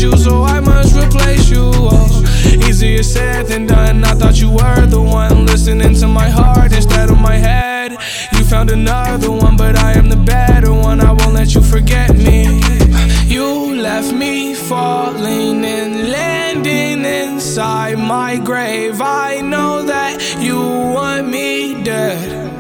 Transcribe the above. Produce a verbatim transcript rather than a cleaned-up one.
you, so I must replace you. Oh, easier said than done. I thought you were the one listening to my heart instead of my head. You found another one, but I am the better one. I won't let you forget me. You left me falling and landing inside my grave. I know that you want me dead.